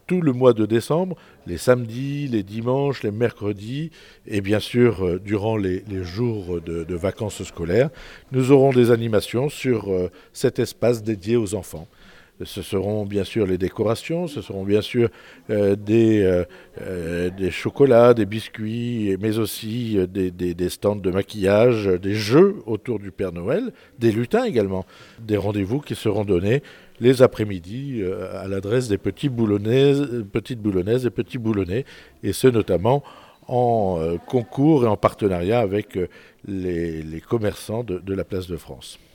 tout le mois de décembre, les samedis, les dimanches, les mercredis, et bien sûr durant les jours de vacances scolaires, nous aurons des animations sur cet espace dédié aux enfants. Ce seront bien sûr les décorations, ce seront bien sûr des chocolats, des biscuits, mais aussi des stands de maquillage, des jeux autour du Père Noël, des lutins également, des rendez-vous qui seront donnés les après-midi à l'adresse des petites boulonnaises et petits boulonnais, et ce notamment en concours et en partenariat avec les commerçants de la place de France.